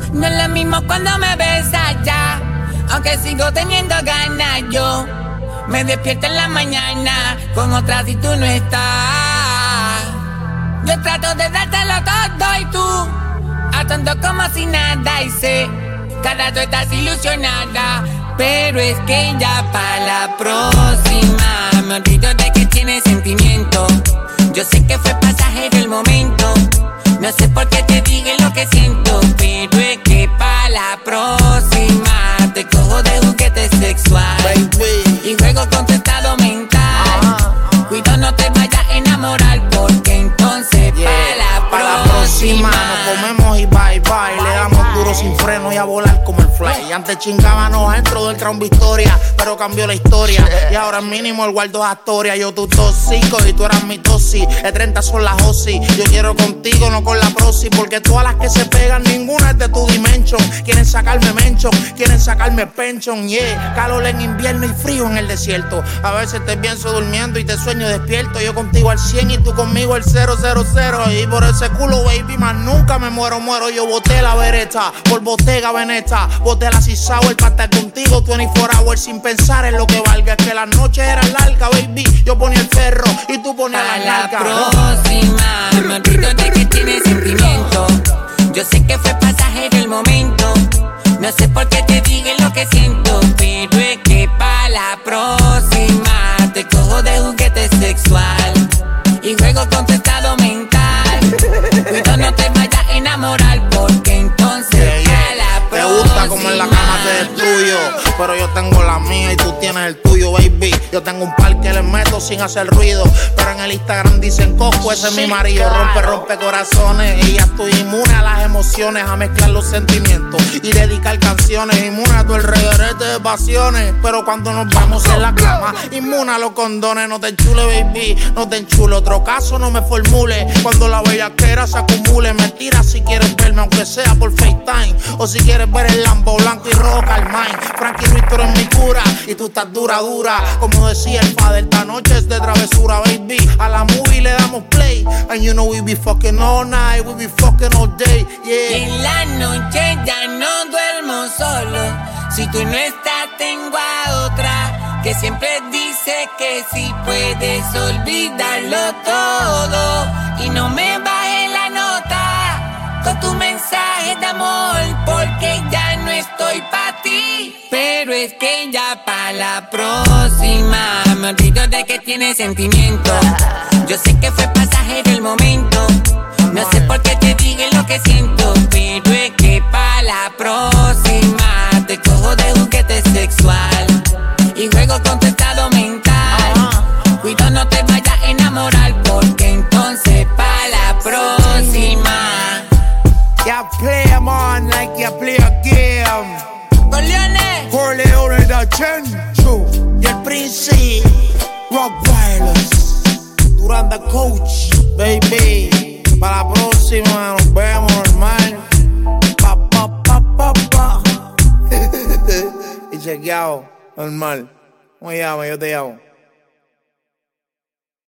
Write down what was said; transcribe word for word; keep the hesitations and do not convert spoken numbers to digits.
No es lo mismo cuando me besas ya, aunque sigo teniendo ganas yo. Me despierto en la mañana con otra si tú no estás. Yo trato de dártelo todo y tú atondo como si nada. Y sé que ahora tú estás ilusionada, pero es que ya para la próxima me olvido de que tienes sentimiento. Yo sé que fue pasajero el momento, no sé por qué te dije lo que siento, pero es que para la próxima te cojo de juguete sexual, baby, y juego con tu estado mental. uh-huh. Cuidado no te vayas a enamorar, porque entonces yeah. para la pa la próxima nos comemos y bye bye. Le damos duro sin freno y a volar como el fly. Antes chingábamos dentro del Crown Victoria, pero cambió la historia y ahora es mínimo el Guardo Astoria. Yo tu tóxico y tú eras mi tosi. De treinta son las Osi. Yo quiero contigo, no con la prosi, porque todas las que se pegan, ninguna es de tu dimension. Quieren sacarme mention, quieren sacarme pension, yeah. Calor en invierno y frío en el desierto. A veces te pienso durmiendo y te sueño despierto. Yo contigo al cien y tú conmigo al cero cero cero. Y por ese culo, baby, más nunca me muero, muero. Yo boté la vereta por Bottega Veneta. Boté la Six Hour para estar contigo veinticuatro hours sin pensar en lo que valga. Es que las noches eran largas, baby. Yo ponía el ferro y tú ponías la nalga. Para la próxima me olvido de que tienes sentimiento. Yo sé que fue pasajero el momento, no sé por qué te dije lo que siento, pero es que para la próxima te cojo de juguete sexual y juego con tu estado mental. Cuidado no te vayas a enamorar, porque entonces yeah, yeah. para la próxima te gusta como en la cama te destruyo, pero yo tengo la mía y tú tienes el tuyo, baby. Yo tengo un par que les meto sin hacer ruido, pero en el Instagram dicen Coco, ese es mi marido. Rompe, rompe corazones y ya estoy inmune a las emociones, a mezclar los sentimientos y dedicar canciones. Inmune a todo el reguerete de pasiones, pero cuando nos vamos en la cama, inmune a los condones. No te enchule, baby, no te enchule. Otro caso no me formule cuando la bellaquera se acumule. Mentira si quieres verme, aunque sea por FaceTime, o si quieres ver el Lambo blanco y rojo Carmine. Frankie Ruiz, tú eres mi cura y tú estás dura, dura. Como decía el padre, esta noche es de travesura, baby. A la movie le damos play, and you know we be fucking all night, we be fucking all day, yeah. En la noche ya no duermo solo, si tú no estás tengo a otra que siempre dice que si puedes olvidarlo todo y no me baje la nota con tu mensaje de amor, porque ya no estoy pa' ti. Pero es que ya pa' la próxima me olvido de que tienes sentimiento. Yo sé que fue pasajero el momento, no sé por qué te dije lo que siento, pero es que pa' la próxima te cojo de juguete sexual y juego con tu estado mental. Cuidado no te vayas a enamorar, porque entonces pa' la próxima ya play em on like you play a game. Corleone, Corleone da Chencho y el Prince Rottweilers, Duranda Coach, baby. Para la próxima nos vemos normal. Pa, pa, pa, pa, pa. Y chequeado, normal. ¿Cómo llama? Yo te llamo.